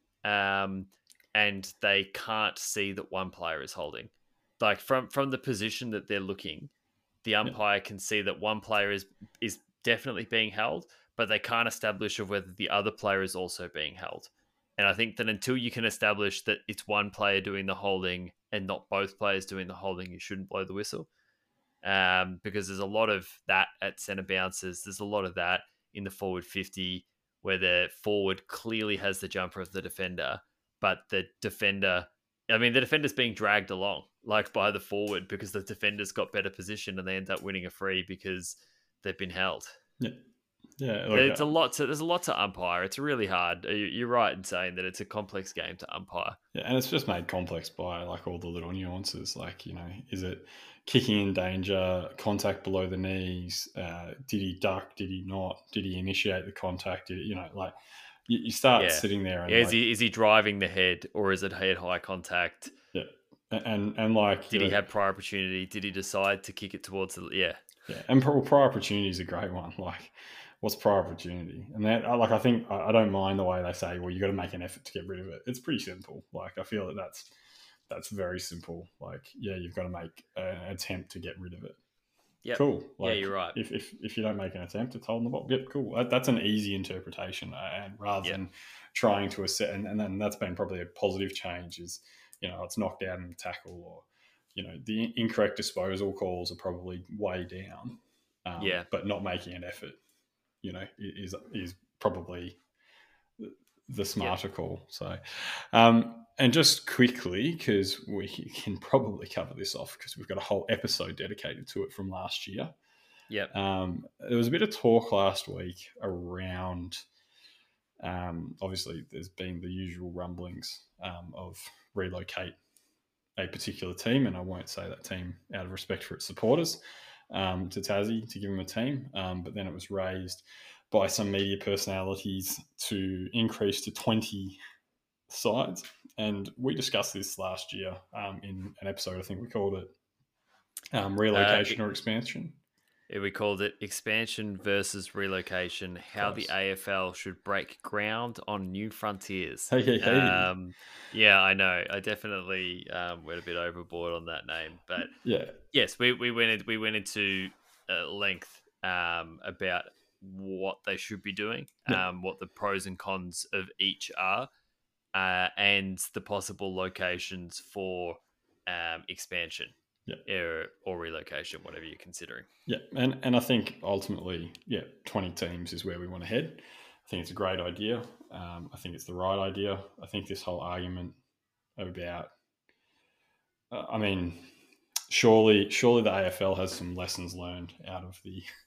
and they can't see that one player is holding. Like from the position that they're looking, the Yeah. umpire can see that one player is definitely being held, but they can't establish of whether the other player is also being held. And I think that until you can establish that it's one player doing the holding and not both players doing the holding, you shouldn't blow the whistle. Because there's a lot of that at centre bounces. There's a lot of that in the forward 50 where the forward clearly has the jumper of the defender, but the defender's being dragged along like by the forward because the defender's got better position and they end up winning a free because they've been held. Yeah. Yeah, There's a lot to umpire. It's really hard. You're right in saying that it's a complex game to umpire. yeah, and it's just made complex by like all the little nuances. Like, is it kicking in danger, contact below the knees? Did he duck? Did he not? Did he initiate the contact? Like you start sitting there and is he driving the head or is it head high contact? Yeah, and like did he have prior opportunity? Did he decide to kick it towards the yeah? And prior opportunity is a great one. Like, what's prior opportunity? And that, like, I think I don't mind the way they say, well, you got to make an effort to get rid of it. It's pretty simple. Like, I feel that's very simple. Like, yeah, you've got to make an attempt to get rid of it. Yeah, cool. Like, yeah, you're right. If you don't make an attempt, it's holding the ball. Yep, cool. That's an easy interpretation, and rather than trying to assess, and then that's been probably a positive change. Is it's knocked out in the tackle, or the incorrect disposal calls are probably way down. But not making an effort, is probably the smarter call. So, and just quickly, because we can probably cover this off because we've got a whole episode dedicated to it from last year. Yeah. There was a bit of talk last week around, obviously there's been the usual rumblings of relocate a particular team, and I won't say that team out of respect for its supporters, to Tassie to give them a team. But then it was raised by some media personalities to increase to 20 sides. And we discussed this last year in an episode. I think we called it relocation or expansion. We called it expansion versus relocation, how the AFL should break ground on new frontiers. Hey. Yeah, I know. I definitely went a bit overboard on that name. But yes, we went into length about what they should be doing, what the pros and cons of each are, and the possible locations for expansion. Or relocation, whatever you're considering. Yeah, and I think ultimately, 20 teams is where we want to head. I think it's a great idea. I think it's the right idea. I think this whole argument about, surely the AFL has some lessons learned out of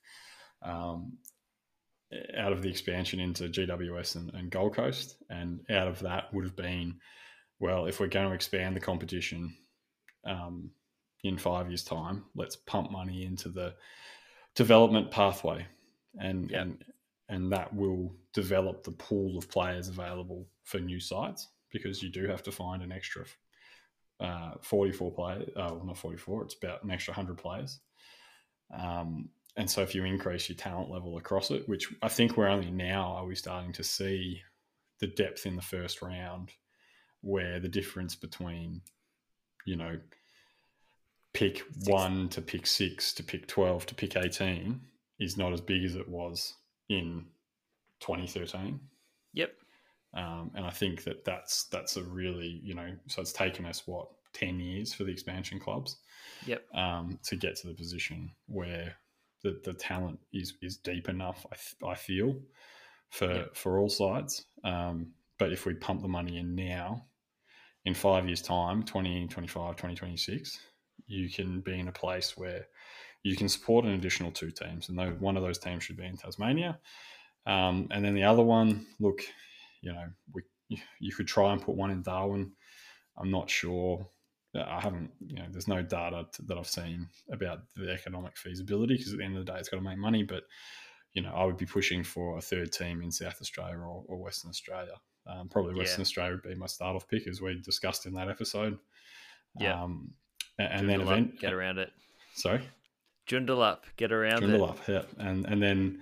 the expansion into GWS and Gold Coast, and out of that would have been, well, if we're going to expand the competition, in 5 years' time, let's pump money into the development pathway, and that will develop the pool of players available for new sites, because you do have to find an extra 44 players. Oh, not 44. It's about an extra 100 players. And so if you increase your talent level across it, which I think we're only now are we starting to see the depth in the first round, where the difference between, pick 1 to pick 6 to pick 12 to pick 18 is not as big as it was in 2013. Yep. And I think that's a really, so it's taken us 10 years for the expansion clubs. Yep. To get to the position where the talent is deep enough, I feel, for all sides. But if we pump the money in now, in 5 years' time, 2025, 2026, you can be in a place where you can support an additional 2 teams, and one of those teams should be in Tasmania. And then the other one, look, you could try and put one in Darwin. I'm not sure. I haven't, there's no data that I've seen about the economic feasibility, because at the end of the day, it's got to make money. But, I would be pushing for a third team in South Australia or Western Australia. Probably Yeah. Western Australia would be my start-off pick, as we discussed in that episode. Yeah. And then Get around it. Sorry? Joondalup, get around it. Joondalup, yeah. And then,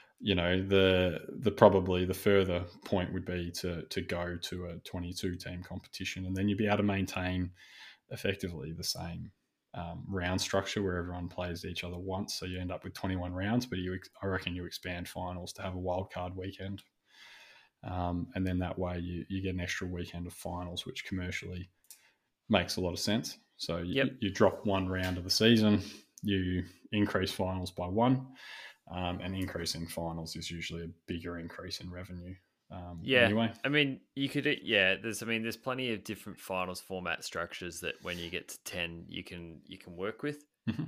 the probably the further point would be to go to a 22 team competition, and then you'd be able to maintain effectively the same round structure where everyone plays each other once. So you end up with 21 rounds, but I reckon you expand finals to have a wild card weekend. And then that way you get an extra weekend of finals, which commercially makes a lot of sense. So you drop one round of the season, you increase finals by one, and increasing finals is usually a bigger increase in revenue. Anyway, I mean, you could, there's plenty of different finals format structures that when you get to 10, you can work with.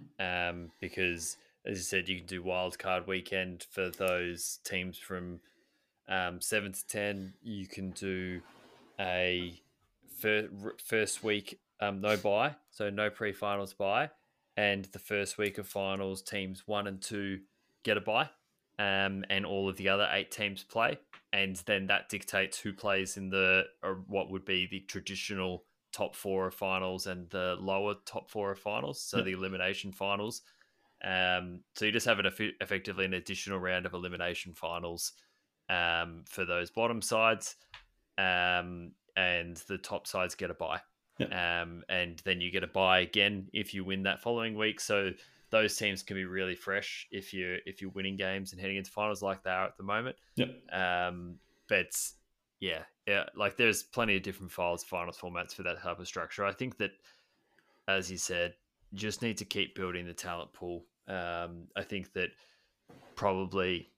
Because as you said, you can do wild card weekend for those teams from 7 to 10. You can do a first week no bye, so no pre-finals bye, and the first week of finals, teams 1 and 2 get a bye, and all of the other 8 teams play, and then that dictates who plays in what would be the traditional top 4 of finals and the lower top 4 of finals, so the elimination finals. So you just have effectively an additional round of elimination finals for those bottom sides, and the top sides get a bye. And then you get a bye again if you win that following week. So those teams can be really fresh if you're winning games and heading into finals like they are at the moment. But like there's plenty of different finals formats for that type of structure. I think that, as you said, you just need to keep building the talent pool. I think that probably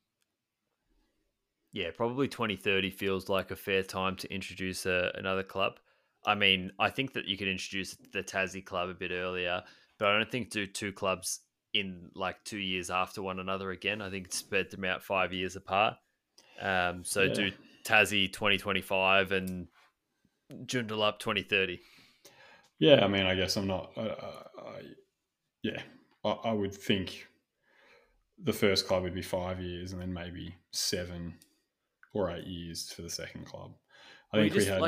2030 feels like a fair time to introduce another club. I mean, I think that you could introduce the Tassie club a bit earlier, but I don't think do 2 clubs in like 2 years after one another again. I think spread them out 5 years apart. Do Tassie 2025 and Joondalup 2030. Yeah, I mean, I guess I'm not. I would think the first club would be 5 years, and then maybe 7 or 8 years for the second club. I think we had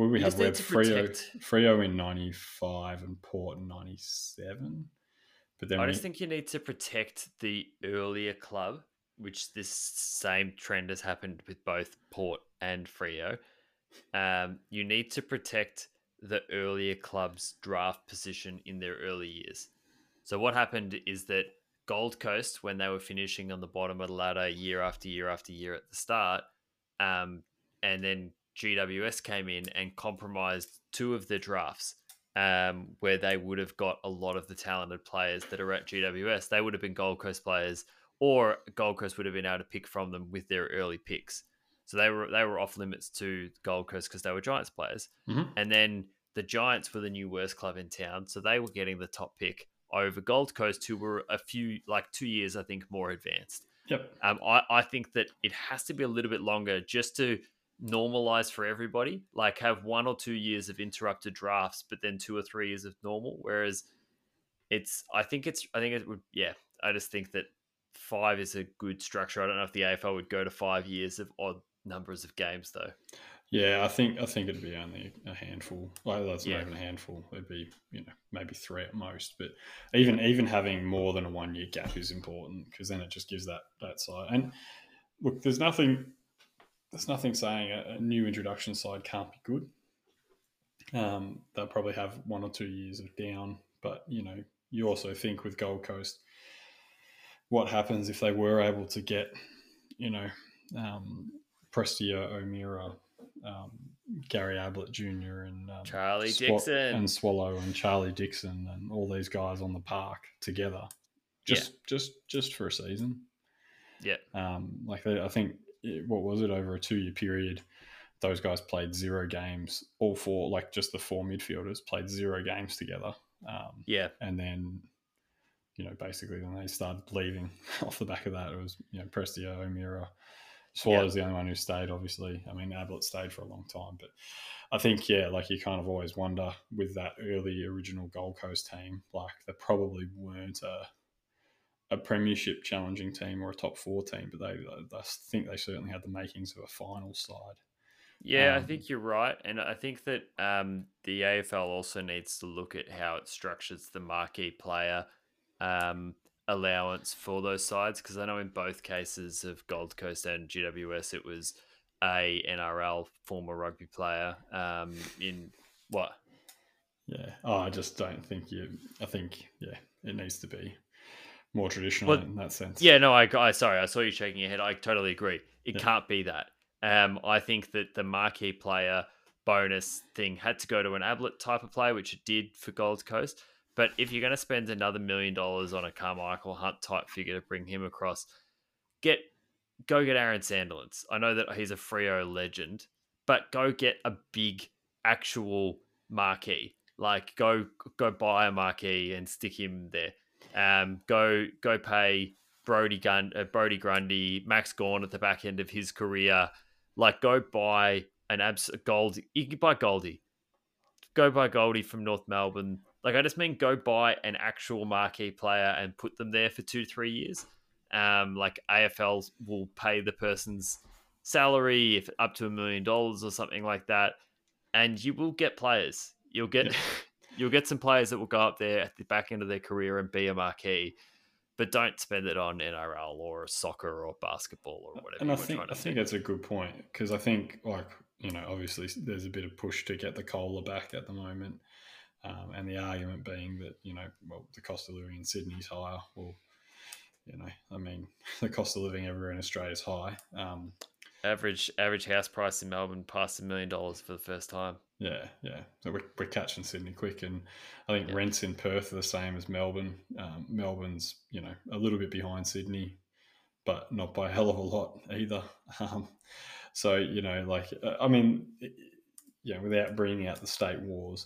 Freo in 95 and Port in 97. But then I just think you need to protect the earlier club, which this same trend has happened with both Port and Freo. You need to protect the earlier club's draft position in their early years. So what happened is that Gold Coast, when they were finishing on the bottom of the ladder year after year after year at the start, and then GWS came in and compromised 2 of their drafts, where they would have got a lot of the talented players that are at GWS. They would have been Gold Coast players, or Gold Coast would have been able to pick from them with their early picks. So they were off limits to Gold Coast because they were Giants players. And then the Giants were the new worst club in town, so they were getting the top pick over Gold Coast, who were 2 years, I think, more advanced. I think that it has to be a little bit longer just to normalize for everybody. Like have 1 or 2 years of interrupted drafts, but then 2 or 3 years of normal. Whereas I just think that 5 is a good structure. I don't know if the AFL would go to 5 years of odd numbers of games though. Yeah, I think it'd be only a handful. Well, that's not even a handful. It'd be maybe 3 at most. But even having more than a 1 year gap is important, because then it just gives that side. And look, there's nothing saying a new introduction side can't be good. They'll probably have 1 or 2 years of down, but you also think with Gold Coast, what happens if they were able to get Prestia O'Meara, Gary Ablett Jr. and Charlie Dixon and Swallow and Charlie Dixon and all these guys on the park together, just for a season. I think what was it, over a 2 year period, those guys played 0 games. All 4, like just the 4 midfielders, played 0 games together. And then basically when they started leaving off the back of that, it was Prestia O'Meara. Swallow's the only one who stayed, obviously. I mean, Ablett stayed for a long time. But I think, like you kind of always wonder with that early original Gold Coast team, like they probably weren't a premiership challenging team or a top 4 team, but I think they certainly had the makings of a final side. Yeah, I think you're right, and I think that the AFL also needs to look at how it structures the marquee player allowance for those sides, because I know in both cases of Gold Coast and GWS, it was a NRL former rugby player in what? Yeah, I just don't think I think it needs to be more traditional Well, in that sense. yeah, no, I sorry, I saw you shaking your head. I totally agree. It Yeah, can't be that. I think that the marquee player bonus thing had to go to an Ablett type of player, which it did for Gold Coast. But if you're going to spend another $1 million on a Carmichael Hunt type figure to bring him across, get go get Aaron Sandilands. I know that he's a Freo legend, but go get a big actual marquee. Like go buy a marquee and stick him there. Go pay Brody Grundy, Max Gorn at the back end of his career. Like go buy an gold. You can buy Goldie. Go buy Goldie from North Melbourne. Like I just mean go buy an actual marquee player and put them there for 2 to 3 years. Like AFL will pay the person's salary if up to $1 million or something like that, and you will get players. You'll get yeah. you'll get some players that will go up there at the back end of their career and be a marquee, but don't spend it on NRL or soccer or basketball or whatever And you were trying I to do. think that's a good point, because I think, like, obviously there's a bit of push to get the Kohler back at the moment, and the argument being that well, the cost of living in Sydney is higher. Well, I mean, the cost of living everywhere in Australia is high. Average house price in Melbourne passed $1 million for the first time. Yeah, yeah. So we're catching Sydney quick, and I think Yeah. rents in Perth are the same as Melbourne. Melbourne's a little bit behind Sydney, but not by a hell of a lot either. So I mean, without bringing out the state wars,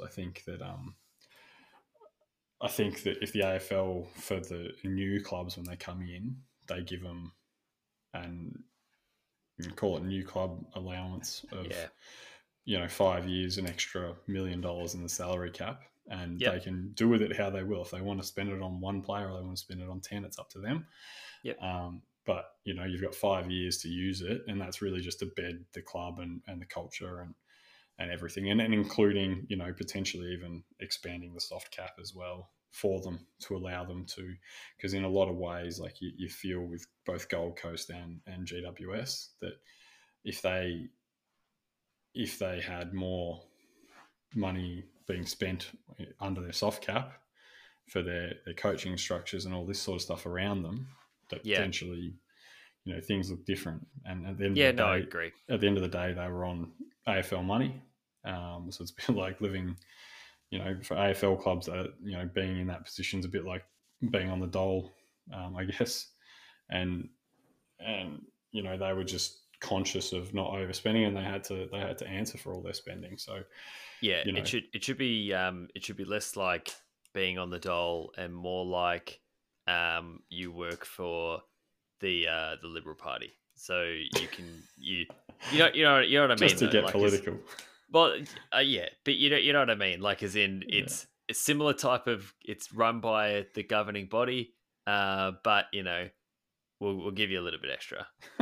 I think that if the AFL, for the new clubs when they come in, they give them and call it new club allowance of Yeah. 5 years, an extra $1 million in the salary cap, and Yep. they can do with it how they will. If they want to spend it on one player or they want to spend it on 10, it's up to them. Yep. But you've got 5 years to use it, and that's really just to bed the club and the culture and everything, and including potentially even expanding the soft cap as well for them, to allow them to, because in a lot of ways, like you feel with both Gold Coast and GWS, that if they had more money being spent under their soft cap for their coaching structures and all this sort of stuff around them, that Yeah. potentially things look different. And at the end Yeah, of the no, I day, agree. they were on AFL money. So it's a bit like living, for AFL clubs that being in that position is a bit like being on the dole, I guess. And they were just conscious of not overspending, and they had to answer for all their spending. So Yeah, you know, it should be less like being on the dole and more like you work for the Liberal Party. So you know what I mean just to though. get Like political. well, yeah, but you know what I mean. Like as in Yeah. it's a similar type of, it's run by the governing body, but we'll give you a little bit extra.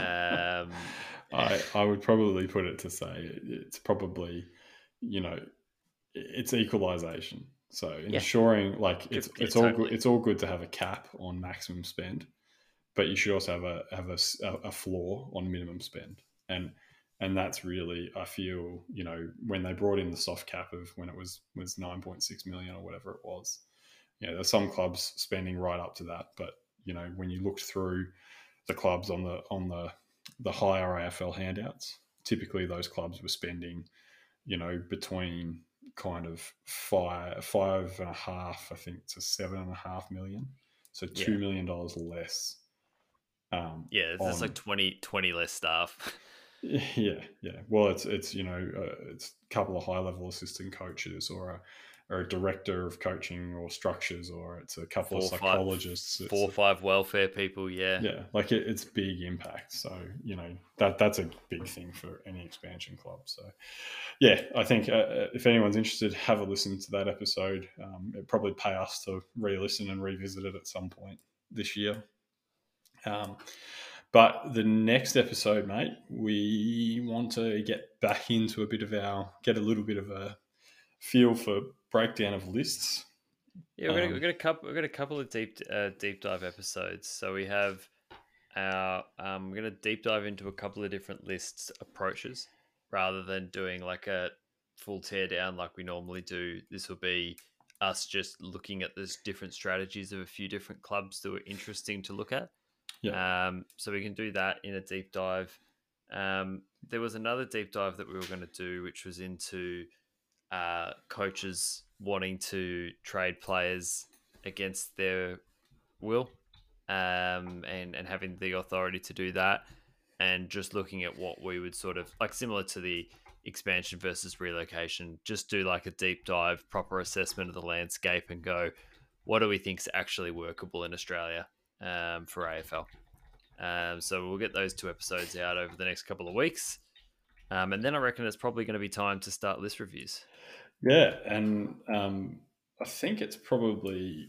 I would probably put it to say it's probably, it's equalization. So Yeah, ensuring, like, yeah, it's all good. totally. It's all good to have a cap on maximum spend, but you should also have a floor on minimum spend. And that's really, I feel, when they brought in the soft cap of when it was 9.6 million or whatever it was, there's some clubs spending right up to that, but when you looked through the clubs on the higher AFL handouts, typically those clubs were spending, between kind of five and a half, I think, to 7.5 million, so Yeah, $2 million less. yeah. There's like On 20 less staff. Yeah, yeah. Well, it's it's a couple of high level assistant coaches, or a director of coaching or structures, or it's a couple of psychologists. Four or five welfare people. Yeah, Yeah, like it's big impact. So that's a big thing for any expansion club. So yeah, I think if anyone's interested, have a listen to that episode. It'd probably pay us to re-listen and revisit it at some point this year. But the next episode, mate, we want to get back into get a little bit of a feel for breakdown of lists. Yeah, we've got a couple of deep dive episodes. So we have we're going to deep dive into a couple of different lists approaches rather than doing like a full tear down like we normally do. This will be us just looking at those different strategies of a few different clubs that were interesting to look at. Yeah. So we can do that in a deep dive. There was another deep dive that we were going to do, which was into coaches wanting to trade players against their will, and having the authority to do that, and just looking at what we would sort of like, similar to the expansion versus relocation, just do like a deep dive, proper assessment of the landscape and go, what do we think is actually workable in Australia for AFL? So we'll get those 2 episodes out over the next couple of weeks. And then I reckon it's probably going to be time to start list reviews. Yeah, and I think it's probably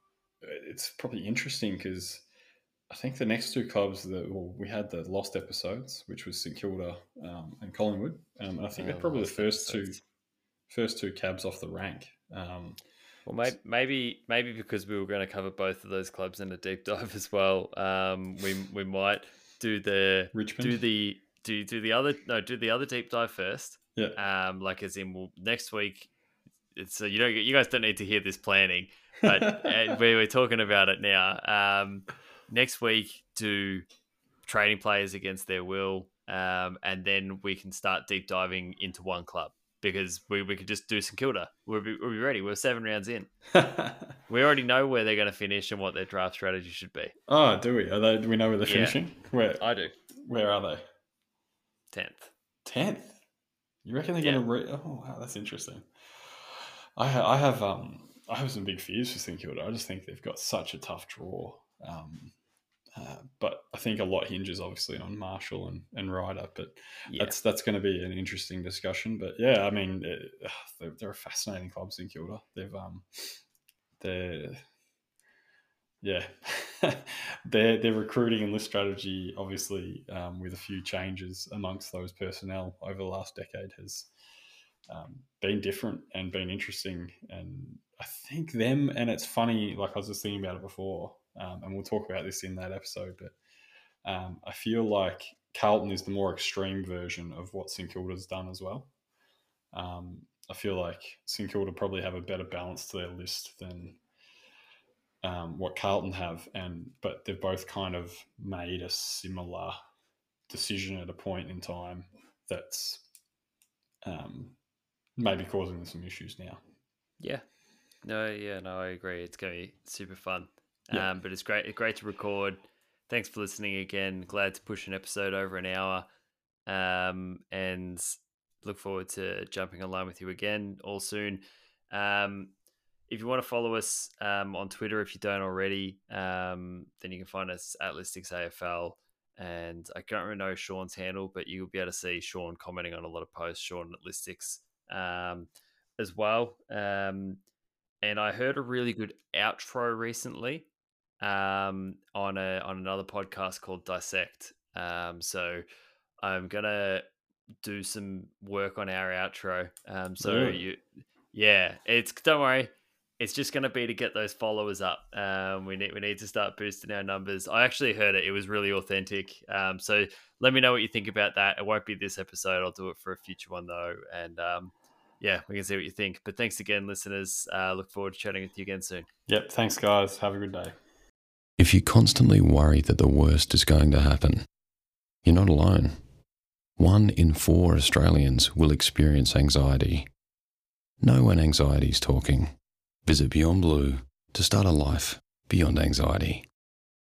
interesting because I think the next 2 clubs we had the lost episodes, which was St Kilda and Collingwood. And I think they're probably the first two cabs off the rank. Well, maybe because we were going to cover both of those clubs in a deep dive as well. We might do the Richmond. Do the other deep dive first. Yeah. Like as in next week. So you guys don't need to hear this planning, but we're talking about it now. Next week, do trading players against their will, and then we can start deep diving into one club, because we could just do St Kilda. We'll be ready. We're 7 rounds in. We already know where they're going to finish and what their draft strategy should be. Oh, do we? Do we know where they're finishing? Where? I do. Where are they? 10th. 10th? You reckon they're going to oh, wow, that's interesting. I have some big fears for St Kilda. I just think they've got such a tough draw. But I think a lot hinges obviously on Marshall and Ryder. But that's going to be an interesting discussion. But yeah, I mean, they're a fascinating club, St Kilda. Their recruiting and list strategy, obviously, with a few changes amongst those personnel over the last decade, has been different and been interesting. And I think them, and it's funny, like I was just thinking about it before, and we'll talk about this in that episode, but I feel like Carlton is the more extreme version of what St Kilda's done as well. I feel like St Kilda probably have a better balance to their list than what Carlton have, but they've both kind of made a similar decision at a point in time that's maybe causing them some issues now. Yeah. No, I agree. It's going to be super fun. Yeah. But it's great to record. Thanks for listening again. Glad to push an episode over an hour. And look forward to jumping online with you again all soon. If you want to follow us on Twitter, if you don't already, then you can find us at ListicsAFL. And I can't really know Sean's handle, but you'll be able to see Sean commenting on a lot of posts, Sean at Listics as well. And I heard a really good outro recently on another podcast called Dissect. So I'm going to do some work on our outro. Don't worry. It's just going to be to get those followers up. We need to start boosting our numbers. I actually heard it. It was really authentic. So let me know what you think about that. It won't be this episode. I'll do it for a future one though. And we can see what you think. But thanks again, listeners. Look forward to chatting with you again soon. Yep. Thanks, guys. Have a good day. If you constantly worry that the worst is going to happen, you're not alone. 1 in 4 Australians will experience anxiety. Know when anxiety is talking. Visit Beyond Blue to start a life beyond anxiety.